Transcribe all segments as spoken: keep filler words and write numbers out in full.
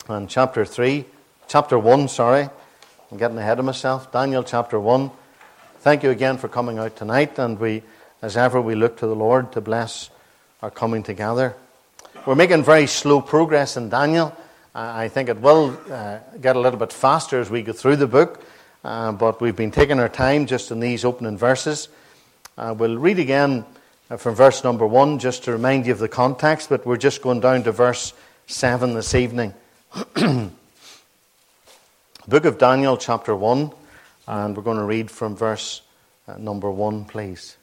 and chapter three, chapter one, sorry. I'm getting ahead of myself. Daniel chapter one. Thank you again for coming out tonight, and we, as ever, we look to the Lord to bless our coming together. We're making very slow progress in Daniel. Uh, I think it will uh, get a little bit faster as we go through the book, uh, but we've been taking our time just in these opening verses. Uh, we'll read again uh, from verse number one, just to remind you of the context, but we're just going down to verse seven this evening. Book of Daniel, chapter one, and we're going to read from verse uh, number one, please.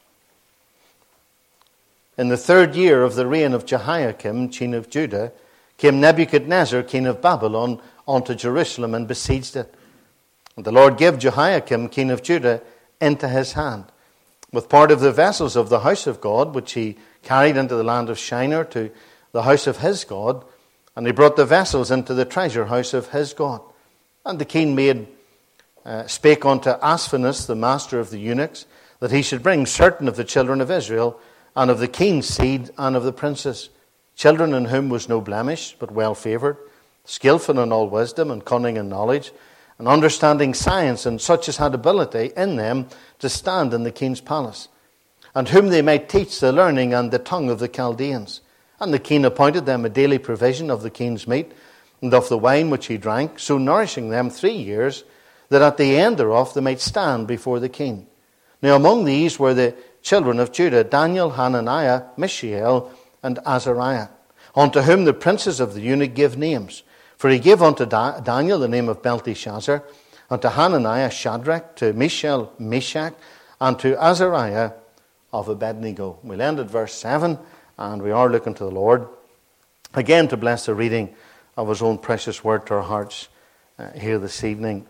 In the third year of the reign of Jehoiakim, king of Judah, came Nebuchadnezzar, king of Babylon, unto Jerusalem and besieged it. And the Lord gave Jehoiakim, king of Judah, into his hand, with part of the vessels of the house of God, which he carried into the land of Shinar to the house of his God, and he brought the vessels into the treasure house of his God. And the king made uh, spake unto Aspenus, the master of the eunuchs, that he should bring certain of the children of Israel, and of the king's seed, and of the princes, children in whom was no blemish, but well favoured, skillful in all wisdom, and cunning in knowledge, and understanding science, and such as had ability in them to stand in the king's palace, and whom they might teach the learning and the tongue of the Chaldeans. And the king appointed them a daily provision of the king's meat, and of the wine which he drank, so nourishing them three years, that at the end thereof they might stand before the king. Now among these were the children of Judah, Daniel, Hananiah, Mishael, and Azariah, unto whom the princes of the eunuch gave names. For he gave unto da- Daniel the name of Belteshazzar, unto Hananiah Shadrach, to Mishael Meshach, and to Azariah of Abednego. We'll end at verse seven, and we are looking to the Lord again to bless the reading of his own precious word to our hearts uh, here this evening.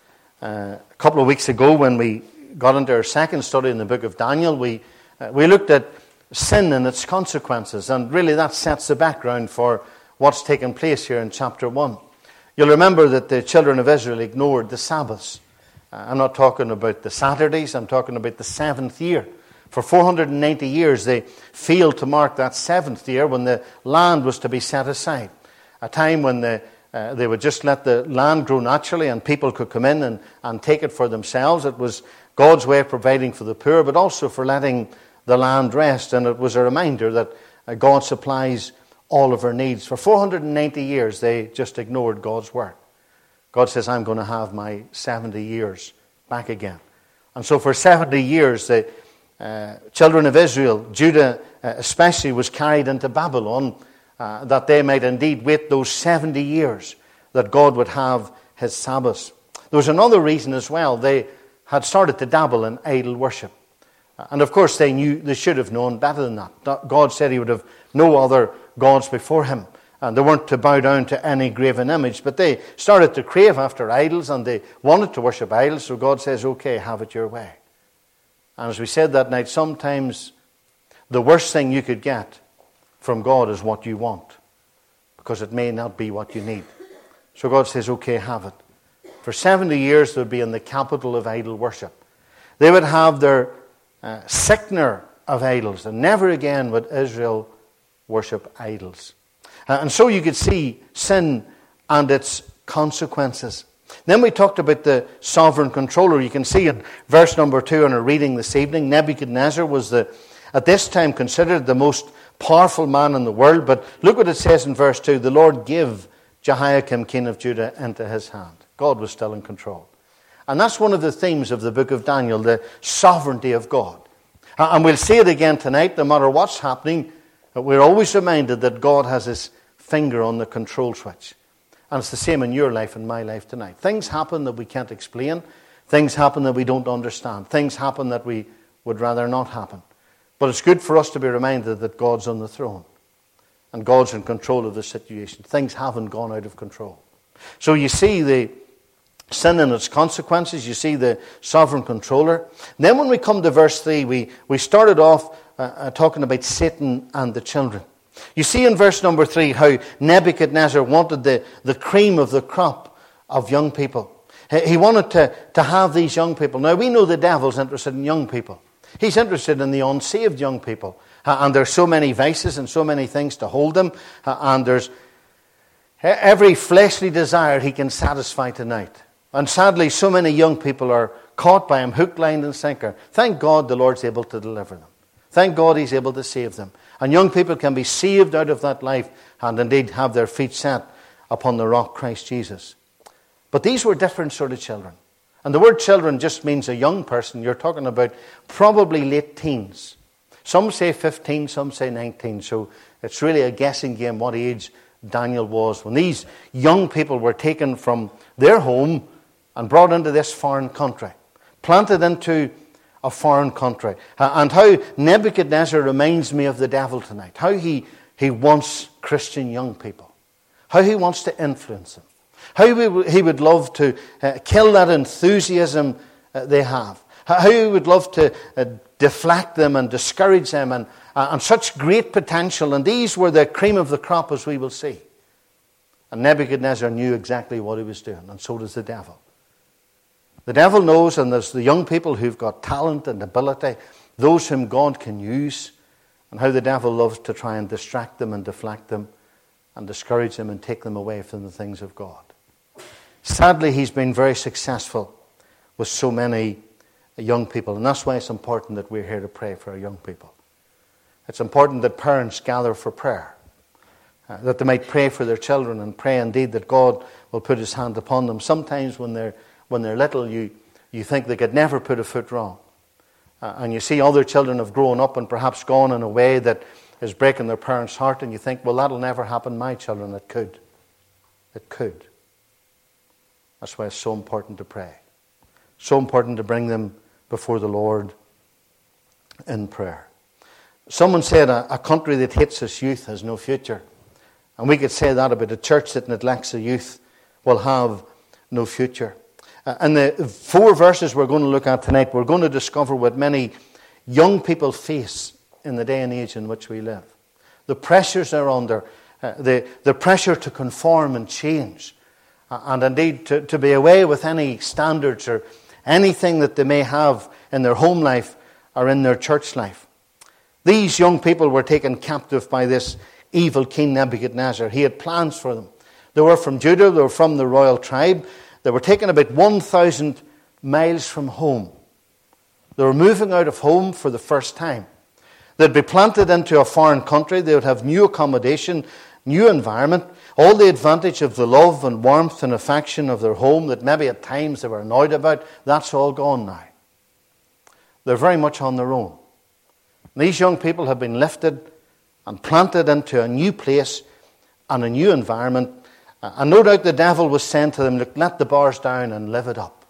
Uh, a couple of weeks ago, when we got into our second study in the book of Daniel, we uh, we looked at sin and its consequences, and really that sets the background for what's taken place here in chapter one. You'll remember that the children of Israel ignored the Sabbaths. Uh, I'm not talking about the Saturdays, I'm talking about the seventh year. For four hundred ninety years they failed to mark that seventh year when the land was to be set aside. A time when the, uh, they would just let the land grow naturally and people could come in and, and take it for themselves. It was God's way of providing for the poor, but also for letting the land rest. And it was a reminder that uh, God supplies all of our needs. For four hundred ninety years, they just ignored God's word. God says, I'm going to have my seventy years back again. And so for seventy years, the uh, children of Israel, Judah uh, especially, was carried into Babylon, uh, that they might indeed wait those seventy years that God would have his Sabbaths. There was another reason as well. They had started to dabble in idol worship. And of course they knew, they should have known better than that. God said he would have no other gods before him. And they weren't to bow down to any graven image. But they started to crave after idols, and they wanted to worship idols. So God says, okay, have it your way. And as we said that night, sometimes the worst thing you could get from God is what you want, because it may not be what you need. So God says, okay, have it. For seventy years they would be in the capital of idol worship. They would have their uh, sickener of idols, and never again would Israel worship idols. Uh, and so you could see sin and its consequences. Then we talked about the sovereign controller. You can see in verse number two in our reading this evening, Nebuchadnezzar was the, at this time considered the most powerful man in the world. But look what it says in verse two. The Lord gave Jehoiakim, king of Judah, into his hand. God was still in control. And that's one of the themes of the book of Daniel, the sovereignty of God. And we'll see it again tonight. No matter what's happening, we're always reminded that God has his finger on the control switch. And it's the same in your life and my life tonight. Things happen that we can't explain. Things happen that we don't understand. Things happen that we would rather not happen. But it's good for us to be reminded that God's on the throne. And God's in control of the situation. Things haven't gone out of control. So you see the sin and its consequences. You see the sovereign controller. And then when we come to verse three, we, we started off uh, uh, talking about Satan and the children. You see in verse number three how Nebuchadnezzar wanted the, the cream of the crop of young people. He wanted to, to have these young people. Now we know the devil's interested in young people. He's interested in the unsaved young people. Uh, and there's so many vices and so many things to hold them. Uh, and there's Every fleshly desire he can satisfy tonight. And sadly, so many young people are caught by him, hook, line, and sinker. Thank God the Lord's able to deliver them. Thank God he's able to save them. And young people can be saved out of that life and indeed have their feet set upon the rock, Christ Jesus. But these were different sort of children. And the word children just means a young person. You're talking about probably late teens. Some say fifteen, some say nineteen. So it's really a guessing game what age Daniel was when these young people were taken from their home and brought into this foreign country, planted into a foreign country. And how Nebuchadnezzar reminds me of the devil tonight. How he, he wants Christian young people. How he wants to influence them. How he would love to uh, kill that enthusiasm uh, they have. How he would love to uh, deflect them and discourage them, and, uh, and such great potential. And these were the cream of the crop, as we will see. And Nebuchadnezzar knew exactly what he was doing, and so does the devil. The devil knows, and there's the young people who've got talent and ability, those whom God can use, and how the devil loves to try and distract them and deflect them and discourage them and take them away from the things of God. Sadly, he's been very successful with so many young people, and that's why it's important that we're here to pray for our young people. It's important that parents gather for prayer, uh, that they might pray for their children and pray indeed that God will put his hand upon them. Sometimes when they're when they're little, you, you think they could never put a foot wrong. Uh, and you see other children have grown up and perhaps gone in a way that is breaking their parents' heart, and you think, well, that'll never happen to my children. It could. It could. That's why it's so important to pray. So important to bring them before the Lord in prayer. Someone said a, a country that hates its youth has no future. And we could say that about a church that neglects the youth will have no future. Uh, and the four verses we're going to look at tonight, we're going to discover what many young people face in the day and age in which we live. The pressures they're under, uh, the, the pressure to conform and change, uh, and indeed to, to be away with any standards or anything that they may have in their home life or in their church life. These young people were taken captive by this evil King Nebuchadnezzar. He had plans for them. They were from Judah, they were from the royal tribe. They were taken about one thousand miles from home. They were moving out of home for the first time. They'd be planted into a foreign country. They would have new accommodation, new environment, all the advantage of the love and warmth and affection of their home that maybe at times they were annoyed about. That's all gone now. They're very much on their own. These young people have been lifted and planted into a new place and a new environment. And no doubt the devil was saying to them, look, let the bars down and live it up.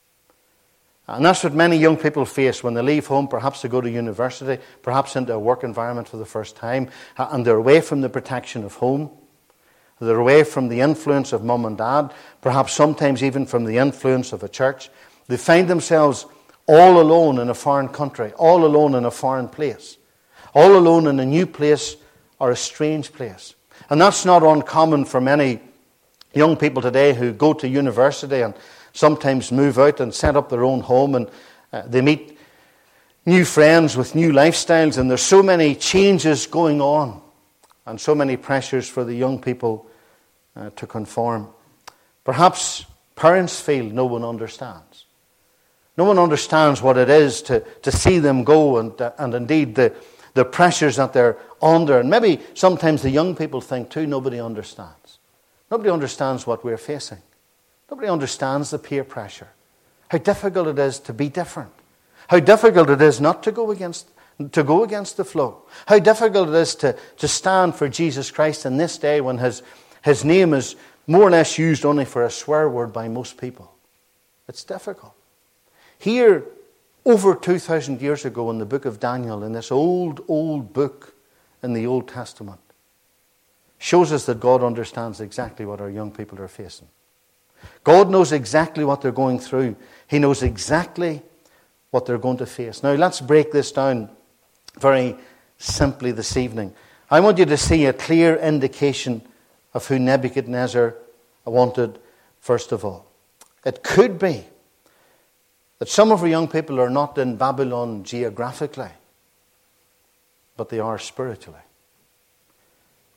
And that's what many young people face when they leave home, perhaps to go to university, perhaps into a work environment for the first time, and they're away from the protection of home. They're away from the influence of mum and dad, perhaps sometimes even from the influence of a church. They find themselves all alone in a foreign country, all alone in a foreign place, all alone in a new place or a strange place. And that's not uncommon for many young people today who go to university and sometimes move out and set up their own home, and uh, they meet new friends with new lifestyles, and there's so many changes going on and so many pressures for the young people uh, to conform. Perhaps parents feel no one understands. No one understands what it is to, to see them go, and, uh, and indeed the, the pressures that they're under. And maybe sometimes the young people think too, nobody understands. Nobody understands what we're facing. Nobody understands the peer pressure. How difficult it is to be different. How difficult it is not to go against to go against the flow. How difficult it is to, to stand for Jesus Christ in this day when his, his name is more or less used only for a swear word by most people. It's difficult. Here, over two thousand years ago in the book of Daniel, in this old, old book in the Old Testament, shows us that God understands exactly what our young people are facing. God knows exactly what they're going through. He knows exactly what they're going to face. Now, let's break this down very simply this evening. I want you to see a clear indication of who Nebuchadnezzar wanted, first of all. It could be that some of our young people are not in Babylon geographically, but they are spiritually.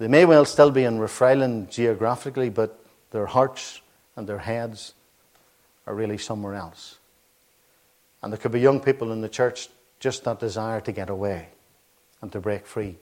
They may well still be in Rathfriland geographically, but their hearts and their heads are really somewhere else. And there could be young people in the church just that desire to get away and to break free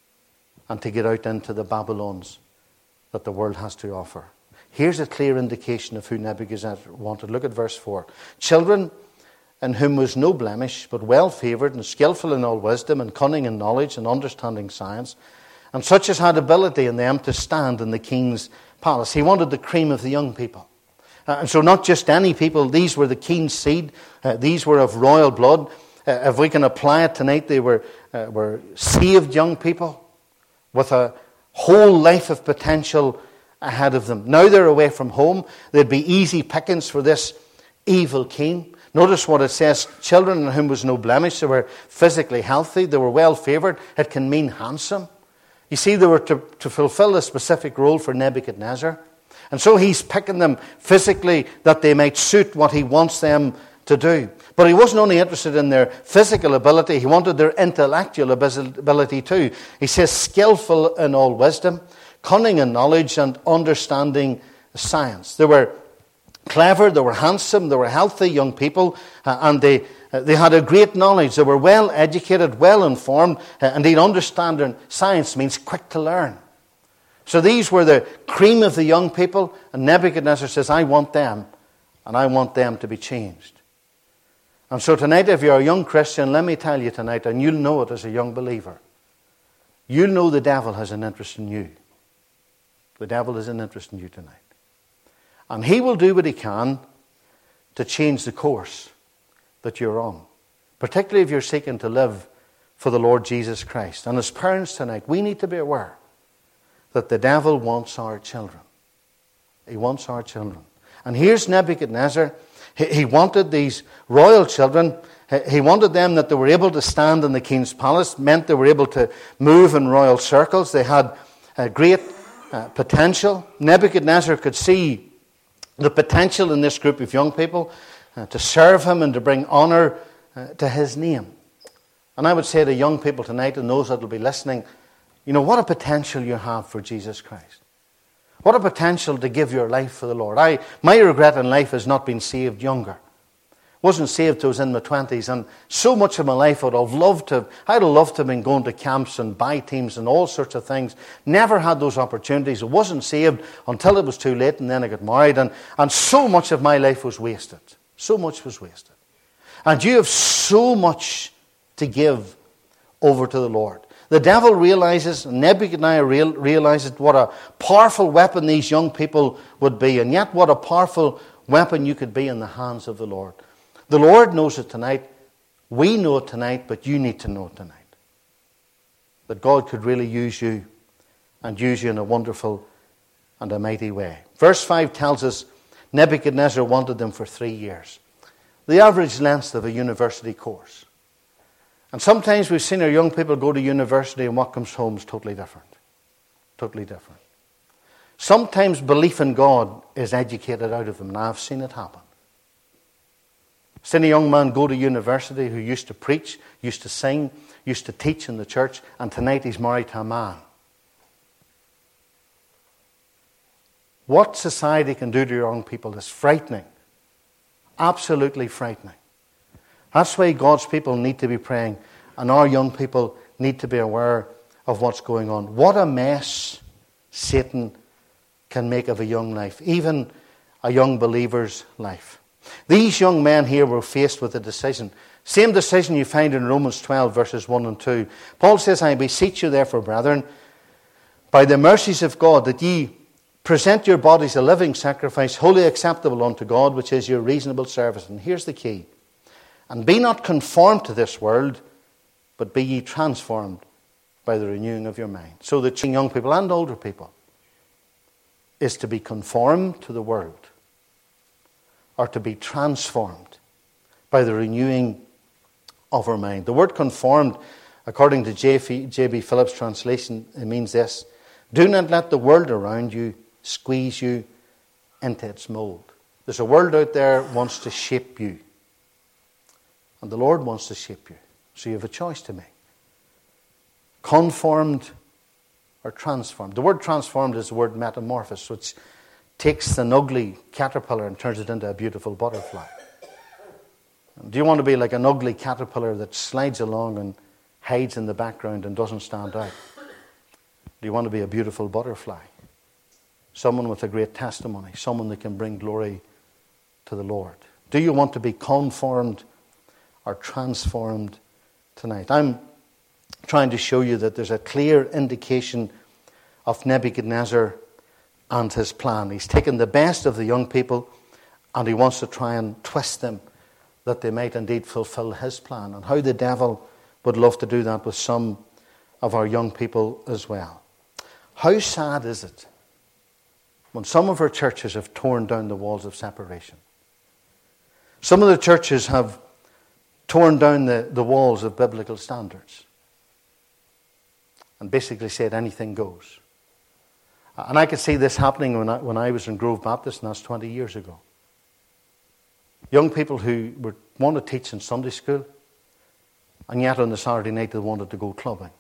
and to get out into the Babylons that the world has to offer. Here's a clear indication of who Nebuchadnezzar wanted. Look at verse four. Children in whom was no blemish, but well favoured and skillful in all wisdom and cunning in knowledge and understanding science, and such as had ability in them to stand in the king's palace. He wanted the cream of the young people. Uh, and so not just any people, these were the king's seed. Uh, these were of royal blood. Uh, if we can apply it tonight, they were, uh, were saved young people with a whole life of potential ahead of them. Now they're away from home. They'd be easy pickings for this evil king. Notice what it says, children in whom was no blemish. They were physically healthy. They were well favoured. It can mean handsome. You see, they were to, to fulfill a specific role for Nebuchadnezzar. And so he's picking them physically that they might suit what he wants them to do. But he wasn't only interested in their physical ability, he wanted their intellectual ability too. He says, skillful in all wisdom, cunning in knowledge, and understanding science. They were clever, they were handsome, they were healthy young people, uh, and they uh, they had a great knowledge. They were well educated, well informed, uh, indeed understanding science means quick to learn. So these were the cream of the young people, and Nebuchadnezzar says, I want them, and I want them to be changed. And so tonight, if you're a young Christian, let me tell you tonight, and you'll know it as a young believer, you'll know the devil has an interest in you. The devil has an interest in you tonight. And he will do what he can to change the course that you're on, particularly if you're seeking to live for the Lord Jesus Christ. And as parents tonight, we need to be aware that the devil wants our children. He wants our children. And here's Nebuchadnezzar. He, he wanted these royal children. He wanted them that they were able to stand in the king's palace. Meant they were able to move in royal circles. They had a great uh, potential. Nebuchadnezzar could see the potential in this group of young people uh, to serve him and to bring honour uh, to his name. And I would say to young people tonight and those that will be listening, you know, what a potential you have for Jesus Christ. What a potential to give your life for the Lord. I, my regret in life has not been saved younger. Wasn't saved till I was in my twenties, and so much of my life I would have loved to, I'd have loved to have been going to camps and buy teams and all sorts of things. Never had those opportunities. I wasn't saved until it was too late, and then I got married, and, and so much of my life was wasted. So much was wasted. And you have so much to give over to the Lord. The devil realizes, Nebuchadnezzar real, realizes what a powerful weapon these young people would be, and yet what a powerful weapon you could be in the hands of the Lord. The Lord knows it tonight. We know it tonight, but you need to know it tonight. That God could really use you and use you in a wonderful and a mighty way. Verse five tells us Nebuchadnezzar wanted them for three years. The average length of a university course. And sometimes we've seen our young people go to university and what comes home is totally different. Totally different. Sometimes belief in God is educated out of them. Now I've seen it happen. I've seen a young man go to university who used to preach, used to sing, used to teach in the church, and tonight he's married to a man. What society can do to young people is frightening. Absolutely frightening. That's why God's people need to be praying, and our young people need to be aware of what's going on. What a mess Satan can make of a young life, even a young believer's life. These young men here were faced with a decision. Same decision you find in Romans twelve, verses one and two. Paul says, I beseech you therefore, brethren, by the mercies of God, that ye present your bodies a living sacrifice, wholly acceptable unto God, which is your reasonable service. And here's the key. And be not conformed to this world, but be ye transformed by the renewing of your mind. So that young people and older people is to be conformed to the world, or to be transformed by the renewing of our mind. The word conformed, according to J B Phillips' translation, it means this: do not let the world around you squeeze you into its mold. There's a world out there that wants to shape you. And the Lord wants to shape you. So you have a choice to make. Conformed or transformed. The word transformed is the word metamorphosis, which takes an ugly caterpillar and turns it into a beautiful butterfly. Do you want to be like an ugly caterpillar that slides along and hides in the background and doesn't stand out? Do you want to be a beautiful butterfly? Someone with a great testimony, someone that can bring glory to the Lord. Do you want to be conformed or transformed tonight? I'm trying to show you that there's a clear indication of Nebuchadnezzar and his plan. He's taken the best of the young people and he wants to try and twist them that they might indeed fulfill his plan, and how the devil would love to do that with some of our young people as well. How sad is it when some of our churches have torn down the walls of separation? Some of the churches have torn down the, the walls of biblical standards and basically said anything goes. And I could see this happening when I, when I was in Grove Baptist, and that's twenty years ago. Young people who were, wanted to teach in Sunday school, and yet on the Saturday night they wanted to go clubbing.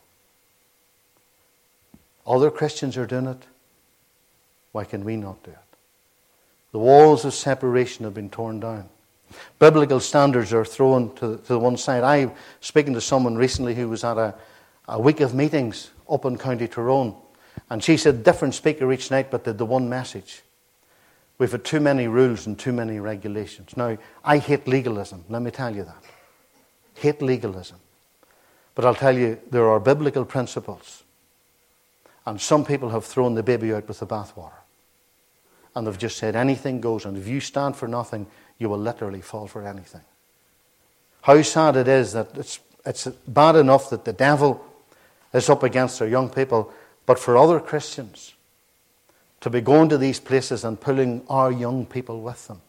Other Christians are doing it. Why can we not do it? The walls of separation have been torn down. Biblical standards are thrown to, to the one side. I was speaking to someone recently who was at a, a week of meetings up in County Tyrone, and she said different speaker each night but did the one message. We've had too many rules and too many regulations. Now, I hate legalism, let me tell you that. Hate legalism. But I'll tell you, there are biblical principles. And some people have thrown the baby out with the bathwater. And they've just said anything goes. And if you stand for nothing, you will literally fall for anything. How sad it is that it's, it's bad enough that the devil is up against our young people. But for other Christians to be going to these places and pulling our young people with them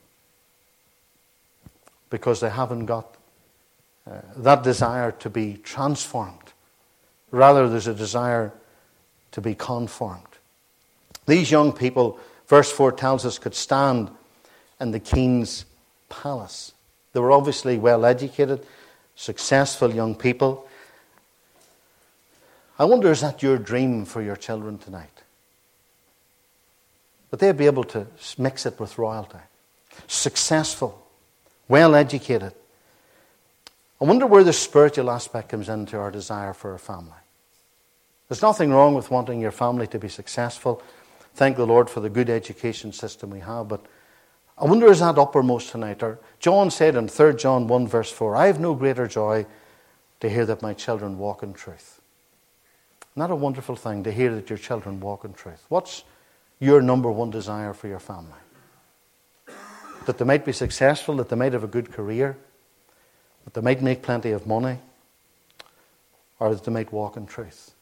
because they haven't got uh, that desire to be transformed. Rather, there's a desire to be conformed. These young people, verse four tells us, could stand in the king's palace. They were obviously well educated, successful young people. I wonder, is that your dream for your children tonight? That they'll be able to mix it with royalty. Successful, well educated. I wonder where the spiritual aspect comes into our desire for a family. There's nothing wrong with wanting your family to be successful. Thank the Lord for the good education system we have. But I wonder, is that uppermost tonight? Or John said in Third John one verse four, I have no greater joy to hear that my children walk in truth. Isn't that a wonderful thing, to hear that your children walk in truth? What's your number one desire for your family? That they might be successful, that they might have a good career, that they might make plenty of money, or that they might walk in truth.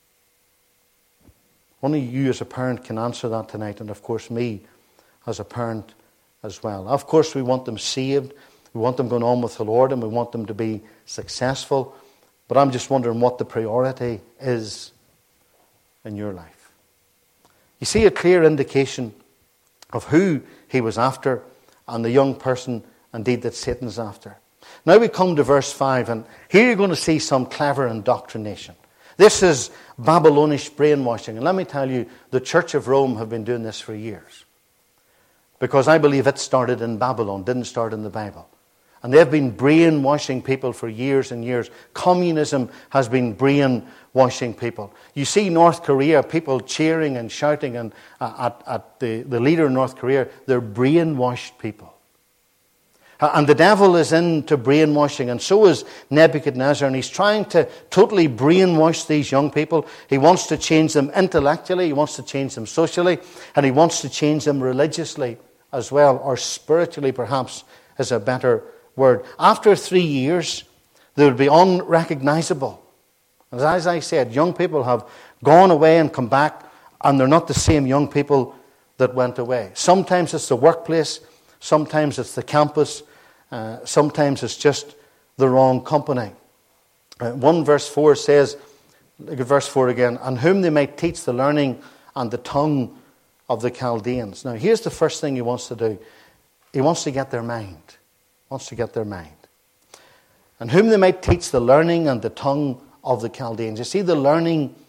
Only you as a parent can answer that tonight, and of course me as a parent as well. Of course we want them saved, we want them going on with the Lord, and we want them to be successful, but I'm just wondering what the priority is in your life. You see a clear indication of who he was after and the young person indeed that Satan's after. Now we come to verse five, and here you're going to see some clever indoctrination. This is Babylonish brainwashing. And let me tell you, the Church of Rome have been doing this for years. Because I believe it started in Babylon, didn't start in the Bible. And they've been brainwashing people for years and years. Communism has been brainwashing people. You see North Korea, people cheering and shouting and, uh, at, at the, the leader in North Korea. They're brainwashed people. Uh, and the devil is into brainwashing, and so is Nebuchadnezzar. And he's trying to totally brainwash these young people. He wants to change them intellectually, he wants to change them socially, and he wants to change them religiously as well, or spiritually perhaps is a better word. After three years, they would be unrecognizable. As I said, young people have gone away and come back, and they're not the same young people that went away. Sometimes it's the workplace, sometimes it's the campus, uh, sometimes it's just the wrong company. Uh, one verse four says, look at verse four again, and whom they might teach the learning and the tongue of the Chaldeans. Now here's the first thing he wants to do. He wants to get their mind. Wants to get their mind. And whom they might teach the learning and the tongue of the Chaldeans. You see, the learning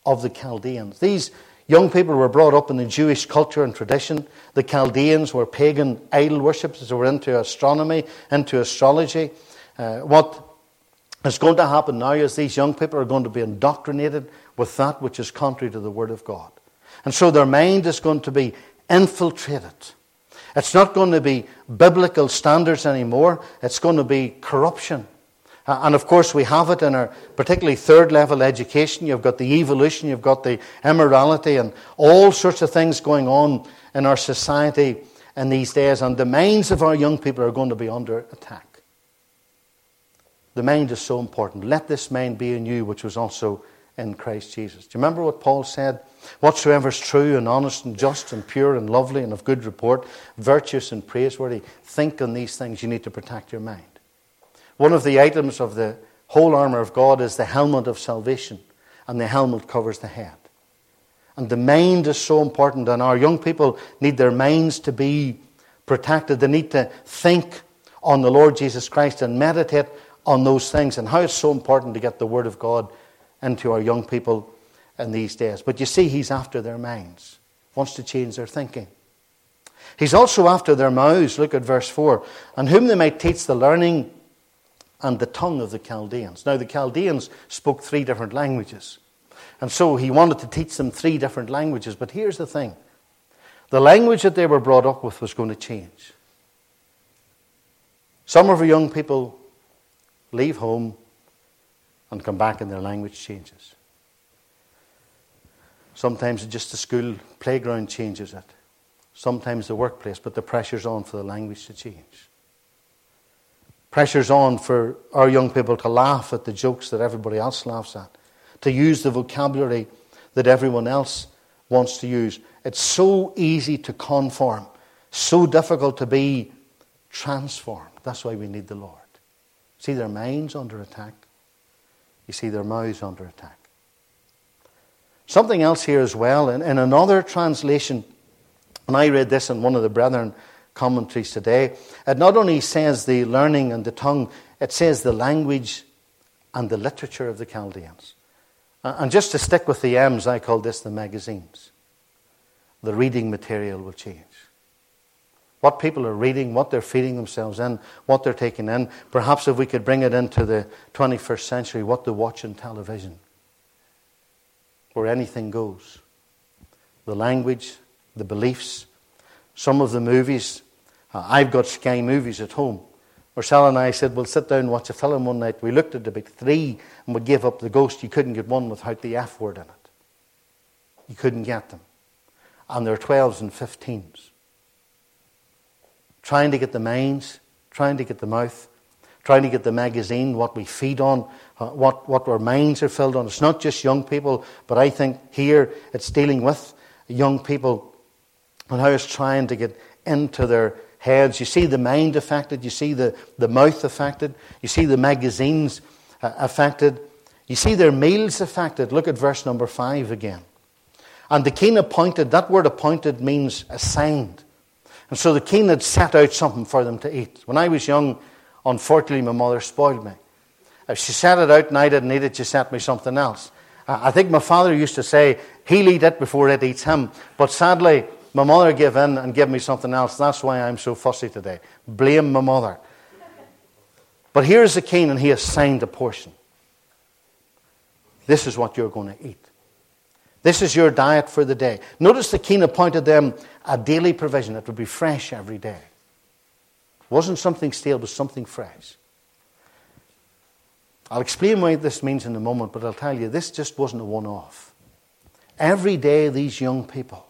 of the Chaldeans. These young people were brought up in the Jewish culture and tradition. The Chaldeans were pagan idol worshippers who were into astronomy, into astrology. Uh, what is going to happen now is these young people are going to be indoctrinated with that which is contrary to the Word of God. And so their mind is going to be infiltrated. It's not going to be biblical standards anymore. It's going to be corruption. Uh, and of course we have it in our particularly third level education. You've got the evolution, you've got the immorality and all sorts of things going on in our society in these days. And the minds of our young people are going to be under attack. The mind is so important. Let this mind be in you, which was also in Christ Jesus. Do you remember what Paul said? Whatsoever is true and honest and just and pure and lovely and of good report, virtuous and praiseworthy, think on these things. You need to protect your mind. One of the items of the whole armour of God is the helmet of salvation, and the helmet covers the head. And the mind is so important, and our young people need their minds to be protected. They need to think on the Lord Jesus Christ and meditate on those things, and how it's so important to get the Word of God into our young people in these days. But you see, he's after their minds, wants to change their thinking. He's also after their mouths. Look at verse four. And whom they might teach the learning and the tongue of the Chaldeans. Now the Chaldeans spoke three different languages. And so he wanted to teach them three different languages. But here's the thing. The language that they were brought up with was going to change. Some of our young people leave home and come back and their language changes. Sometimes just the school playground changes it. Sometimes the workplace, but the pressure's on for the language to change. Pressure's on for our young people to laugh at the jokes that everybody else laughs at, to use the vocabulary that everyone else wants to use. It's so easy to conform, so difficult to be transformed. That's why we need the Lord. See their minds under attack. You see their mouths under attack. Something else here as well. In, in another translation, and I read this in one of the brethren commentaries today, it not only says the learning and the tongue, it says the language and the literature of the Chaldeans. And just to stick with the M's, I call this the magazines. The reading material will change. What people are reading, what they're feeding themselves in, what they're taking in. Perhaps if we could bring it into the twenty-first century, what they watch on television, where anything goes. The language, the beliefs, some of the movies. Uh, I've got Sky Movies at home. Marcella and I said, we'll sit down and watch a film one night. We looked at about three and we gave up the ghost. You couldn't get one without the F word in it. You couldn't get them. And they're twelves and fifteens. Trying to get the minds, trying to get the mouth, trying to get the magazine, what we feed on, uh, what, what our minds are filled on. It's not just young people, but I think here it's dealing with young people and how it's trying to get into their heads. You see the mind affected, you see the, the mouth affected, you see the magazines uh, affected, you see their meals affected. Look at verse number five again. And the king appointed, that word appointed means assigned. And so the king had set out something for them to eat. When I was young, unfortunately, my mother spoiled me. If she set it out and I didn't eat it, she sent me something else. I think my father used to say, he'll eat it before it eats him. But sadly, my mother gave in and gave me something else. That's why I'm so fussy today. Blame my mother. But here's the king, and he assigned a portion. This is what you're going to eat. This is your diet for the day. Notice the king appointed them a daily provision. It would be fresh every day. It wasn't something stale, it was something fresh. I'll explain what this means in a moment, but I'll tell you, this just wasn't a one-off. Every day these young people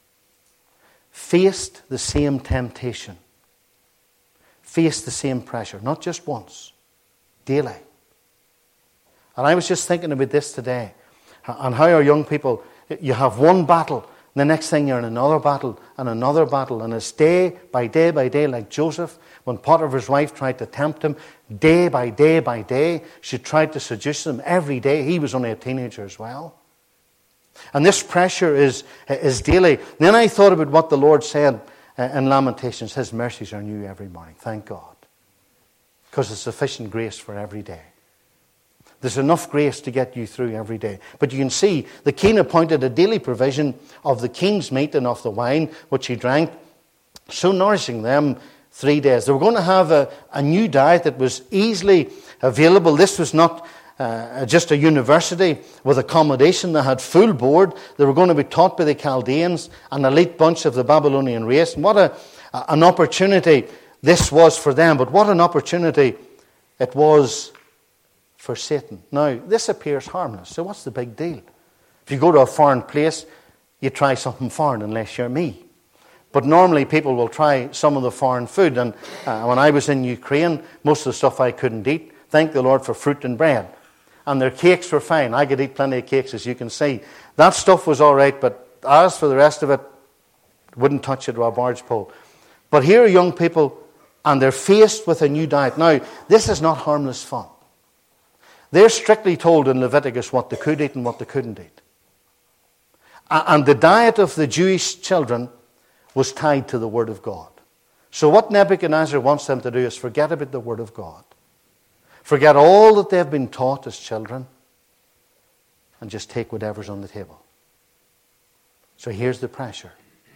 faced the same temptation, faced the same pressure, not just once, daily. And I was just thinking about this today, and how our young people, you have one battle, the next thing you're in another battle, and another battle, and it's day by day by day, like Joseph, when Potiphar's wife tried to tempt him, day by day by day, she tried to seduce him every day. He was only a teenager as well. And this pressure is, is daily. Then I thought about what the Lord said in Lamentations, His mercies are new every morning. Thank God. Because it's sufficient grace for every day. There's enough grace to get you through every day. But you can see the king appointed a daily provision of the king's meat and of the wine which he drank, so nourishing them three days. They were going to have a, a new diet that was easily available. This was not uh, just a university with accommodation. They had full board. They were going to be taught by the Chaldeans, an elite bunch of the Babylonian race. And what a, an opportunity this was for them. But what an opportunity it was for Satan. Now, this appears harmless. So what's the big deal? If you go to a foreign place, you try something foreign unless you're me. But normally people will try some of the foreign food. And uh, when I was in Ukraine, most of the stuff I couldn't eat. Thank the Lord for fruit and bread. And their cakes were fine. I could eat plenty of cakes, as you can see. That stuff was all right, but as for the rest of it, wouldn't touch it with a barge pole. But here are young people, and they're faced with a new diet. Now, this is not harmless fun. They're strictly told in Leviticus what they could eat and what they couldn't eat. And the diet of the Jewish children was tied to the Word of God. So what Nebuchadnezzar wants them to do is forget about the Word of God. Forget all that they've been taught as children and just take whatever's on the table. So here's the pressure.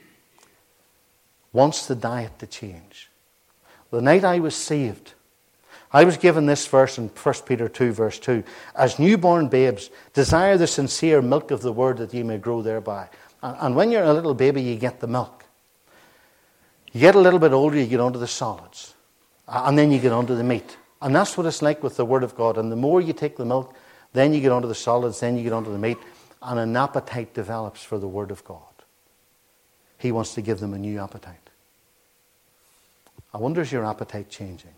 Wants the diet to change. The night I was saved, I was given this verse in First Peter two, verse two. As newborn babes, desire the sincere milk of the Word that ye may grow thereby. And when you're a little baby, you get the milk. You get a little bit older, you get onto the solids. And then you get onto the meat. And that's what it's like with the Word of God. And the more you take the milk, then you get onto the solids, then you get onto the meat, and an appetite develops for the Word of God. He wants to give them a new appetite. I wonder, is your appetite changing?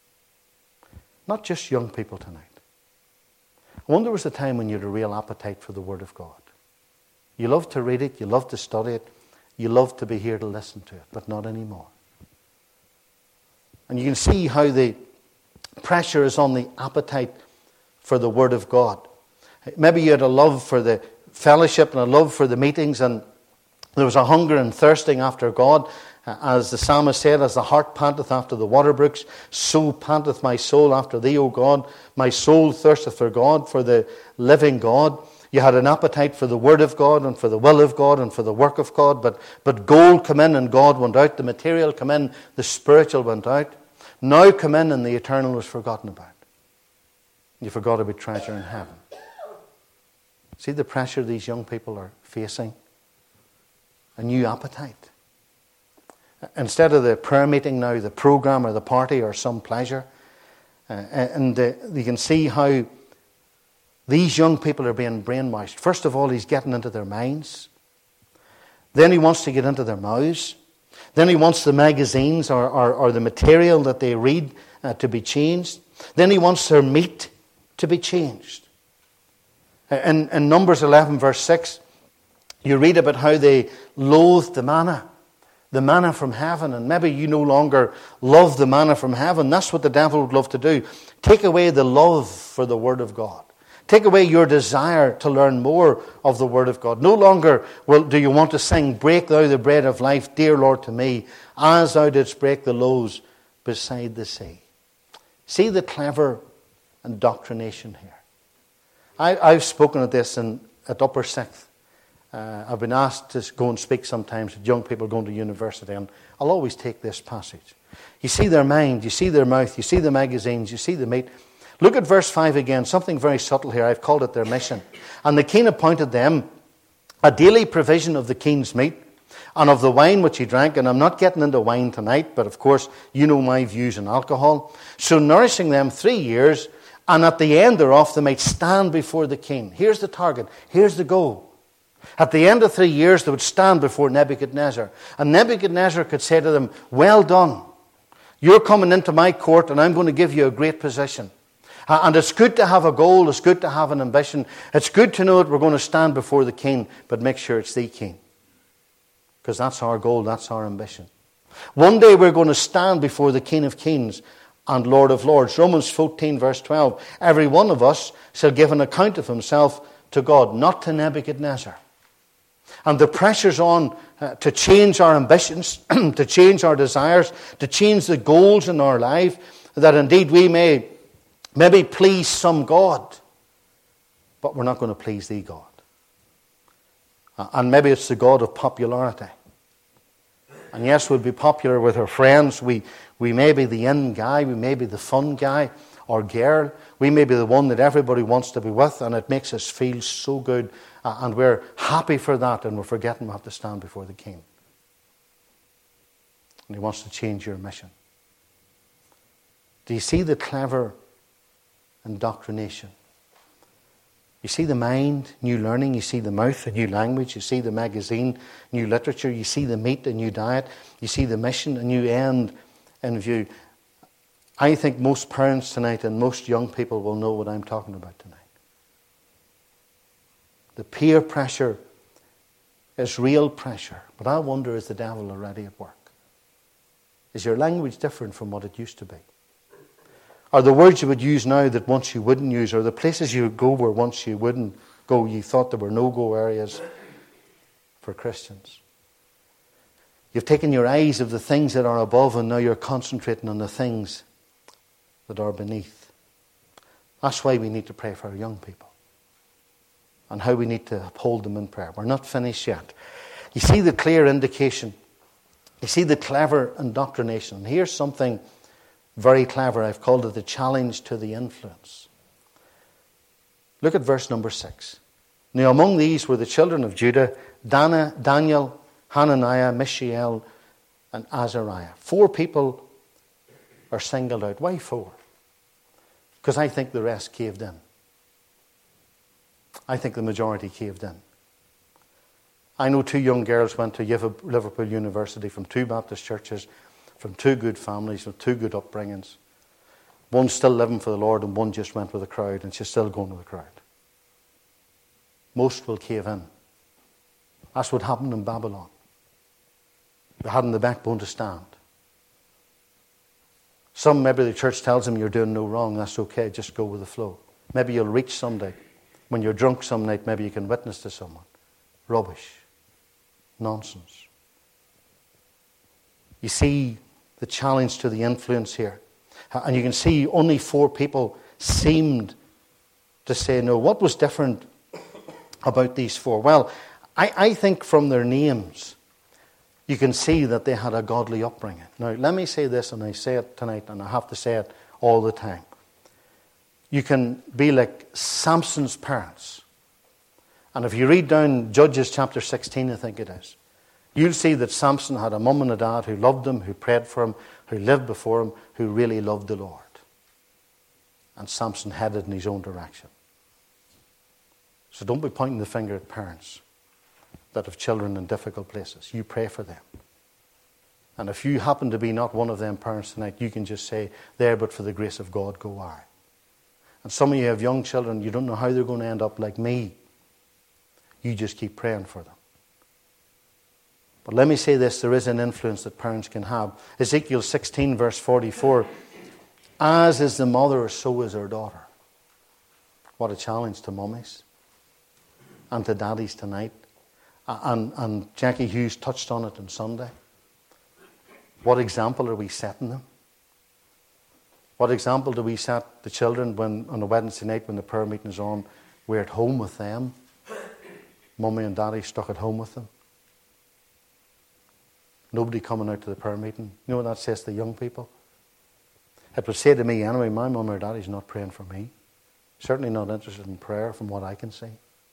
Not just young people tonight. I wonder was the time when you had a real appetite for the Word of God. You love to read it, you love to study it, you love to be here to listen to it, but not anymore. And you can see how the pressure is on the appetite for the Word of God. Maybe you had a love for the fellowship and a love for the meetings, and there was a hunger and thirsting after God. As the psalmist said, as the hart panteth after the water brooks, so panteth my soul after thee, O God. My soul thirsteth for God, for the living God. You had an appetite for the Word of God and for the will of God and for the work of God. But, but gold come in and God went out. The material come in, the spiritual went out. Now come in and the eternal was forgotten about. You forgot about treasure in heaven. See the pressure these young people are facing? A new appetite. Instead of the prayer meeting now, the program or the party or some pleasure. Uh, and uh, you can see how these young people are being brainwashed. First of all, he's getting into their minds. Then he wants to get into their mouths. Then he wants the magazines or, or, or the material that they read uh, to be changed. Then he wants their meat to be changed. In, in Numbers eleven, verse six, you read about how they loathed the manna. The manna from heaven, and maybe you no longer love the manna from heaven. That's what the devil would love to do. Take away the love for the Word of God. Take away your desire to learn more of the Word of God. No longer will, do you want to sing, break thou the bread of life, dear Lord, to me, as thou didst break the loaves beside the sea. See the clever indoctrination here. I, I've spoken at this in, at Upper Sixth. Uh, I've been asked to go and speak sometimes with young people going to university, and I'll always take this passage. You see their mind, you see their mouth, you see the magazines, you see the meat. Look at verse five again, something very subtle here. I've called it their mission. And the king appointed them a daily provision of the king's meat and of the wine which he drank. And I'm not getting into wine tonight, but of course you know my views on alcohol. So nourishing them three years, and at the end thereof they might stand before the king. Here's the target, here's the goal. At the end of three years, they would stand before Nebuchadnezzar. And Nebuchadnezzar could say to them, well done. You're coming into my court and I'm going to give you a great position. And it's good to have a goal. It's good to have an ambition. It's good to know that we're going to stand before the king, but make sure it's the king. Because that's our goal. That's our ambition. One day we're going to stand before the King of Kings and Lord of Lords. Romans fourteen, verse twelve. Every one of us shall give an account of himself to God, not to Nebuchadnezzar. And the pressure's on uh, to change our ambitions, to change our desires, to change the goals in our life, that indeed we may maybe please some God. but we're not going to please thee, God. And maybe it's the God of popularity. And yes, we'll be popular with our friends. We, we may be the in guy. We may be the fun guy or girl. We may be the one that everybody wants to be with, and it makes us feel so good. Uh, and we're happy for that, and we're forgetting we have to stand before the King. And he wants to change your mission. Do you see the clever indoctrination? You see the mind, new learning. You see the mouth, a new language. You see the magazine, new literature. You see the meat, a new diet. You see the mission, a new end in view. I think most parents tonight and most young people will know what I'm talking about tonight. The peer pressure is real pressure. But I wonder, is the devil already at work? Is your language different from what it used to be? Are the words you would use now that once you wouldn't use? Or the places you would go where once you wouldn't go, you thought there were no-go areas for Christians? You've taken your eyes of the things that are above, and now you're concentrating on the things that are beneath. That's why we need to pray for our young people, and how we need to uphold them in prayer. We're not finished yet. You see the clear indication. You see the clever indoctrination. And here's something very clever. I've called it the challenge to the influence. Look at verse number six. Now among these were the children of Judah, Dana, Daniel, Hananiah, Mishael, and Azariah. Four people are singled out. Why four? Because I think the rest caved in. I think the majority caved in. I know two young girls went to Liverpool University from two Baptist churches, from two good families, with two good upbringings. One still living for the Lord, and one just went with the crowd, and she's still going with the crowd. Most will cave in. That's what happened in Babylon. They hadn't the backbone to stand. Some, maybe the church tells them you're doing no wrong. That's okay, just go with the flow. Maybe you'll reach someday. When you're drunk some night, maybe you can witness to someone. Rubbish. Nonsense. You see the challenge to the influence here. And you can see only four people seemed to say no. What was different about these four? Well, I, I think from their names, you can see that they had a godly upbringing. Now, let me say this, and I say it tonight, and I have to say it all the time. You can be like Samson's parents. And if you read down Judges chapter sixteen, I think it is, you'll see that Samson had a mum and a dad who loved him, who prayed for him, who lived before him, who really loved the Lord. And Samson headed in his own direction. So don't be pointing the finger at parents that have children in difficult places. You pray for them. And if you happen to be not one of them parents tonight, you can just say, there, but for the grace of God, go I. And some of you have young children, you don't know how they're going to end up like me. You just keep praying for them. But let me say this, there is an influence that parents can have. Ezekiel sixteen, verse forty-four, as is the mother, so is her daughter. What a challenge to mummies and to daddies tonight. And, and Jackie Hughes touched on it on Sunday. What example are we setting them? What example do we set the children when on a Wednesday night when the prayer meeting is on, we're at home with them? Mummy and daddy stuck at home with them. Nobody coming out to the prayer meeting. You know what that says to young people? It would say to me anyway, my mum or daddy's not praying for me. Certainly not interested in prayer from what I can see.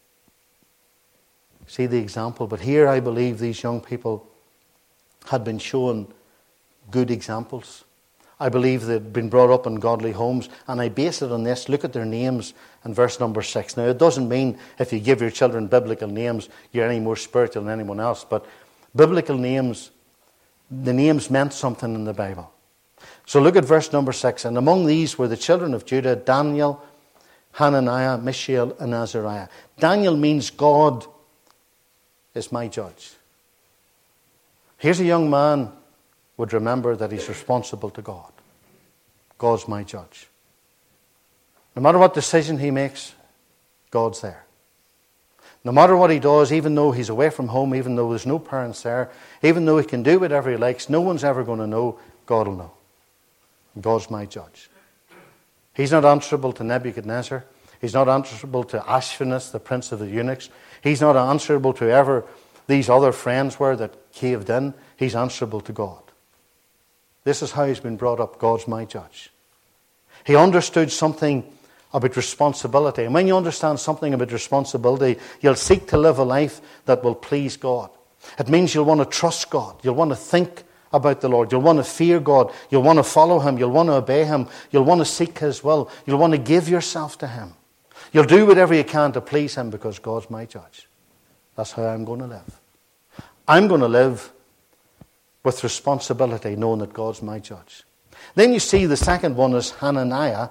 See the example. But here I believe these young people had been shown good examples. I believe they'd been brought up in godly homes, and I base it on this. Look at their names in verse number six. Now, it doesn't mean if you give your children biblical names, you're any more spiritual than anyone else, but biblical names, the names meant something in the Bible. So look at verse number six. And among these were the children of Judah, Daniel, Hananiah, Mishael, and Azariah. Daniel means God is my judge. Here's a young man would remember that he's responsible to God. God's my judge. No matter what decision he makes, God's there. No matter what he does, even though he's away from home, even though there's no parents there, even though he can do whatever he likes, no one's ever going to know, God will know. God's my judge. He's not answerable to Nebuchadnezzar. He's not answerable to Ashpenaz, the prince of the eunuchs. He's not answerable to whoever these other friends were that caved in. He's answerable to God. This is how he's been brought up. God's my judge. He understood something about responsibility. And when you understand something about responsibility, you'll seek to live a life that will please God. It means you'll want to trust God. You'll want to think about the Lord. You'll want to fear God. You'll want to follow him. You'll want to obey him. You'll want to seek his will. You'll want to give yourself to him. You'll do whatever you can to please him because God's my judge. That's how I'm going to live. I'm going to live with responsibility, knowing that God's my judge. Then you see the second one is Hananiah.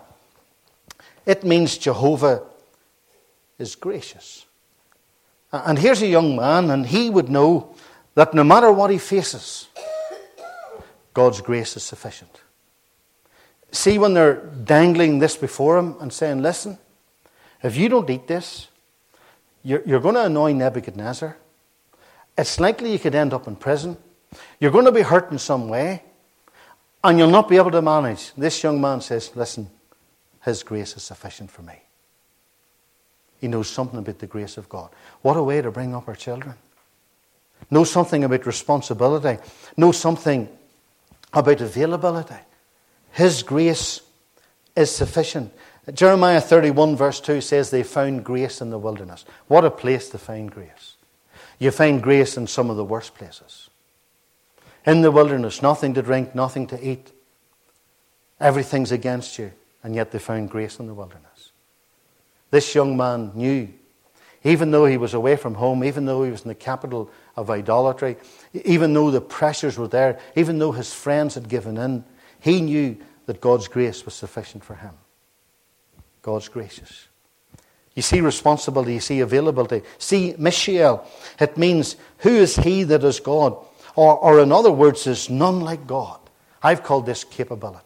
It means Jehovah is gracious. And here's a young man, and he would know that no matter what he faces, God's grace is sufficient. See, when they're dangling this before him and saying, listen, if you don't eat this, you're, you're going to annoy Nebuchadnezzar. It's likely you could end up in prison. You're going to be hurt in some way, and you'll not be able to manage. This young man says, listen, his grace is sufficient for me. He knows something about the grace of God. What a way to bring up our children. Know something about responsibility. Know something about availability. His grace is sufficient. Jeremiah thirty-one verse two says they found grace in the wilderness. What a place to find grace. You find grace in some of the worst places. In the wilderness, nothing to drink, nothing to eat. Everything's against you. And yet they found grace in the wilderness. This young man knew, even though he was away from home, even though he was in the capital of idolatry, even though the pressures were there, even though his friends had given in, he knew that God's grace was sufficient for him. God's gracious. You see responsibility, you see availability. See Mishael. It means, who is he that is God? Or, or in other words, there's none like God. I've called this capability.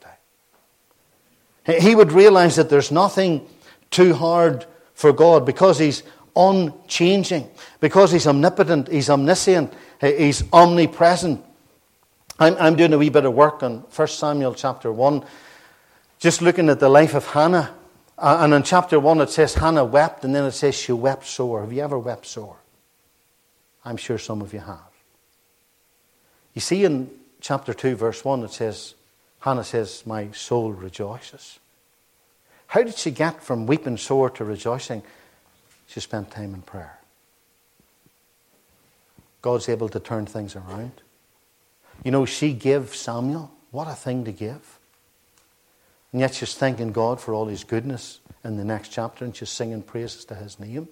He would realize that there's nothing too hard for God because he's unchanging, because he's omnipotent, he's omniscient, he's omnipresent. I'm, I'm doing a wee bit of work on First Samuel chapter one, just looking at the life of Hannah. And in chapter one it says Hannah wept, and then it says she wept sore. Have you ever wept sore? I'm sure some of you have. You see in chapter two verse one it says, Hannah says, my soul rejoices. How did she get from weeping sore to rejoicing? She spent time in prayer. God's able to turn things around. You know, she gave Samuel. What a thing to give. And yet she's thanking God for all his goodness in the next chapter, and she's singing praises to his name.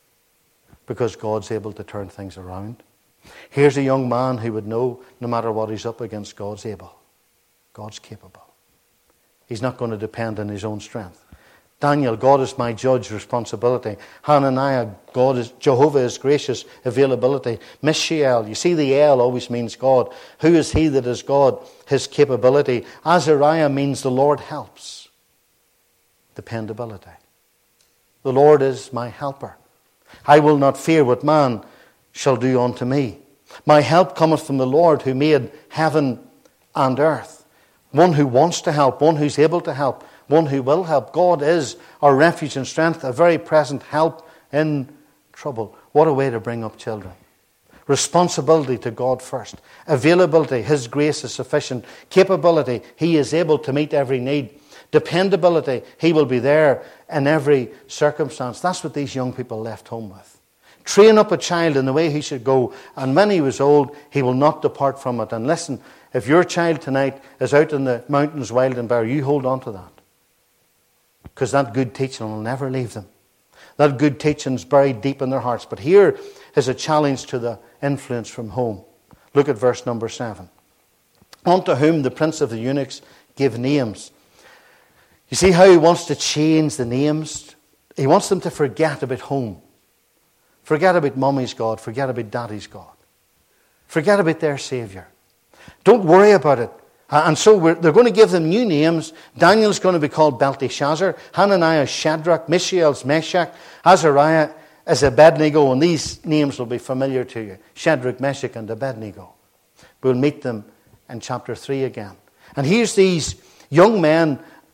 Because God's able to turn things around. Here's a young man who would know no matter what he's up against, God's able. God's capable. He's not going to depend on his own strength. Daniel, God is my judge, responsibility. Hananiah, God is, Jehovah is gracious, availability. Mishael, you see the El always means God. Who is he that is God? His capability. Azariah means the Lord helps. Dependability. The Lord is my helper. I will not fear what man shall do unto me. My help cometh from the Lord who made heaven and earth. One who wants to help, one who's able to help, one who will help. God is our refuge and strength, a very present help in trouble. What a way to bring up children. Responsibility to God first. Availability, his grace is sufficient. Capability, he is able to meet every need. Dependability, he will be there in every circumstance. That's what these young people left home with. Train up a child in the way he should go, and when he was old, he will not depart from it. And listen, if your child tonight is out in the mountains wild and bare, you hold on to that. Because that good teaching will never leave them. That good teaching is buried deep in their hearts. But here is a challenge to the influence from home. Look at verse number seven. Unto whom the prince of the eunuchs gave names. You see how he wants to change the names? He wants them to forget about home. Forget about mommy's God. Forget about daddy's God. Forget about their Savior. Don't worry about it. And so we're, they're going to give them new names. Daniel's going to be called Belteshazzar. Hananiah is Shadrach. Mishael's Meshach. Azariah is Abednego. And these names will be familiar to you. Shadrach, Meshach, and Abednego. We'll meet them in chapter three again. And here's these young men,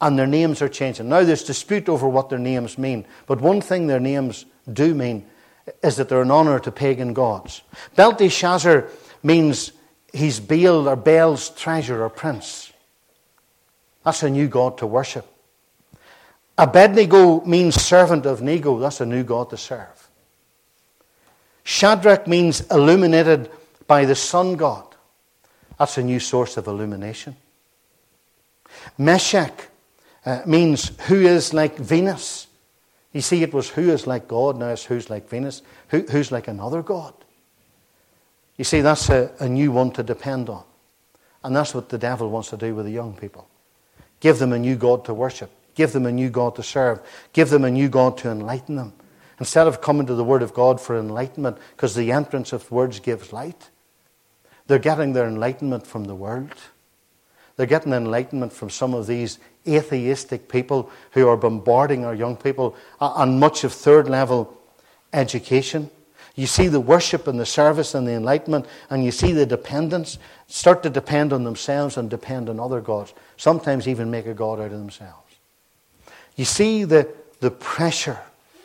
And their names are changing. Now there's dispute over what their names mean. But one thing their names do mean is that they're an honour to pagan gods. Belteshazzar means he's Baal or Baal's treasure or prince. That's a new god to worship. Abednego means servant of Nego. That's a new god to serve. Shadrach means illuminated by the sun god. That's a new source of illumination. Meshach uh, means who is like Venus. You see, it was who is like God, now it's who's like Venus. Who, who's like another god. You see, that's a, a new one to depend on. And that's what the devil wants to do with the young people. Give them a new God to worship. Give them a new God to serve. Give them a new God to enlighten them. Instead of coming to the Word of God for enlightenment, because the entrance of words gives light, they're getting their enlightenment from the world. They're getting enlightenment from some of these atheistic people who are bombarding our young people on much of third level education. You see the worship and the service and the enlightenment, and you see the dependence start to depend on themselves and depend on other gods. Sometimes even make a god out of themselves. You see the, the pressure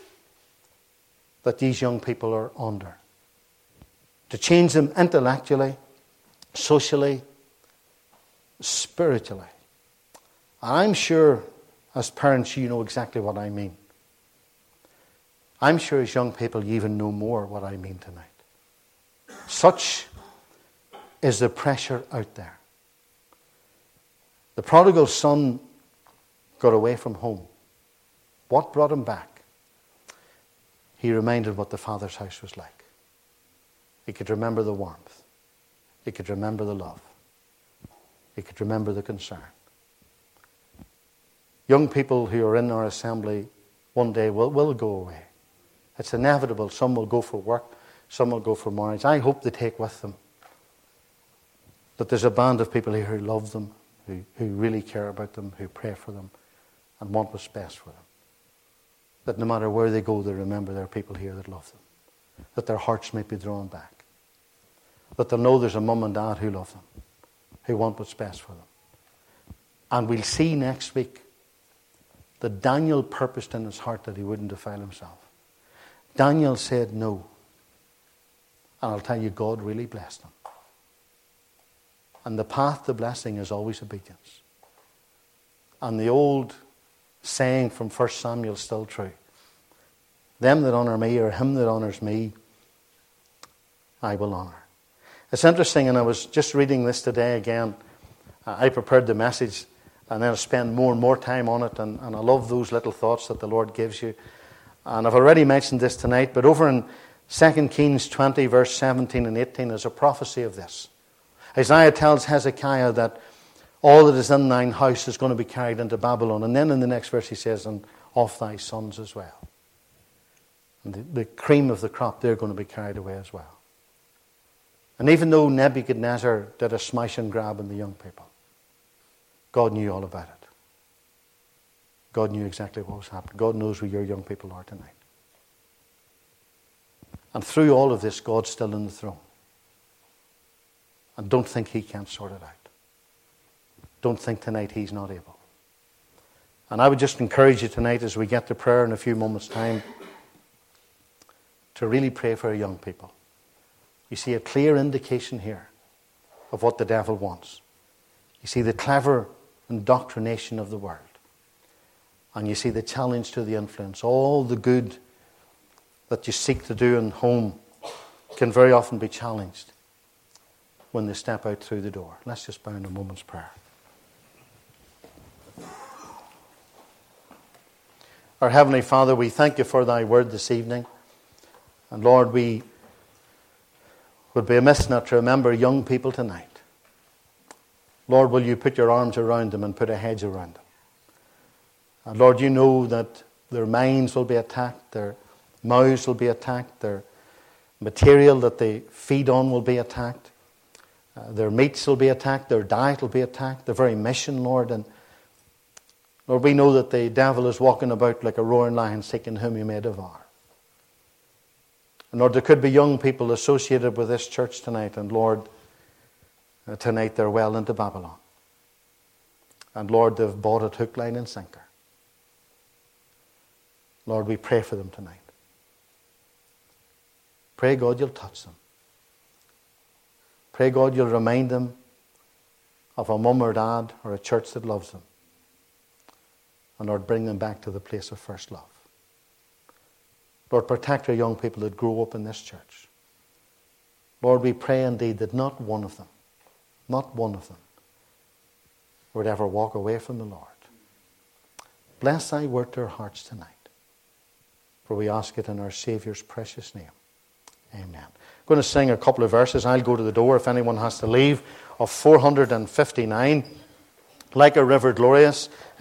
that these young people are under to change them intellectually, socially, spiritually. And I'm sure as parents you know exactly what I mean. I'm sure as young people you even know more what I mean tonight. Such is the pressure out there. The prodigal son got away from home. What brought him back? He reminded what the Father's house was like. He could remember the warmth. He could remember the love. He could remember the concern. Young people who are in our assembly one day will, will go away. It's inevitable. Some will go for work. Some will go for marriage. I hope they take with them that there's a band of people here who love them, who, who really care about them, who pray for them, and want what's best for them. That no matter where they go, they remember there are people here that love them. That their hearts may be drawn back. That they'll know there's a mum and dad who love them, who want what's best for them. And we'll see next week that Daniel purposed in his heart that he wouldn't defile himself. Daniel said no. And I'll tell you, God really blessed him. And the path to blessing is always obedience. And the old saying from First Samuel is still true. Them that honour me, or him that honours me, I will honour. It's interesting, and I was just reading this today again. I prepared the message, and then I spend more and more time on it, and, and I love those little thoughts that the Lord gives you. And I've already mentioned this tonight, but over in Second Kings twenty, verse seventeen and eighteen, is a prophecy of this. Isaiah tells Hezekiah that all that is in thine house is going to be carried into Babylon. And then in the next verse he says, and of thy sons as well. And the, the cream of the crop, they're going to be carried away as well. And even though Nebuchadnezzar did a smash and grab in the young people, God knew all about it. God knew exactly what was happening. God knows where your young people are tonight. And through all of this, God's still in the throne. And don't think he can't sort it out. Don't think tonight he's not able. And I would just encourage you tonight as we get to prayer in a few moments' time to really pray for our young people. You see a clear indication here of what the devil wants. You see the clever indoctrination of the world. And you see the challenge to the influence. All the good that you seek to do in home can very often be challenged when they step out through the door. Let's just bow in a moment's prayer. Our Heavenly Father, we thank you for thy word this evening. And Lord, we would be amiss not to remember young people tonight. Lord, will you put your arms around them and put a hedge around them? And Lord, you know that their minds will be attacked, their mouths will be attacked, their material that they feed on will be attacked. Uh, their meats will be attacked, their diet will be attacked, their very mission, Lord. And Lord, we know that the devil is walking about like a roaring lion seeking whom he may devour. And Lord, there could be young people associated with this church tonight, and Lord, uh, tonight they're well into Babylon. And Lord, they've bought it hook, line, and sinker. Lord, we pray for them tonight. Pray, God, you'll touch them. Pray, God, you'll remind them of a mum or dad or a church that loves them. And Lord, bring them back to the place of first love. Lord, protect our young people that grow up in this church. Lord, we pray indeed that not one of them, not one of them, would ever walk away from the Lord. Bless thy word to our hearts tonight. For we ask it in our Saviour's precious name. Amen. I'm going to sing a couple of verses. I'll go to the door if anyone has to leave. Of four hundred fifty-nine, Like a River Glorious.